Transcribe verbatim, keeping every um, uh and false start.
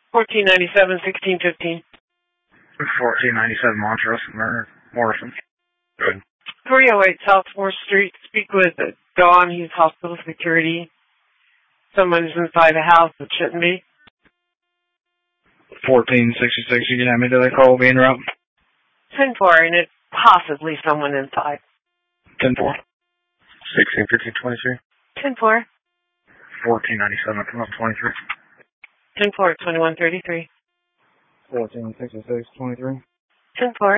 fourteen ninety-seven, sixteen fifteen. fourteen ninety-seven Montrose, Morrison. Good. three oh eight South fourth Street. Speak with Dawn. He's hospital security. Someone's inside a house that shouldn't be. fourteen sixty-six, you can have me, do they call being route? ten four, and it's possibly someone inside. ten four. sixteen fifteen twenty-three. ten four. fourteen ninety-seven, come up twenty-three. ten four, twenty-one thirty-three. fourteen sixty-six, twenty-three. ten four.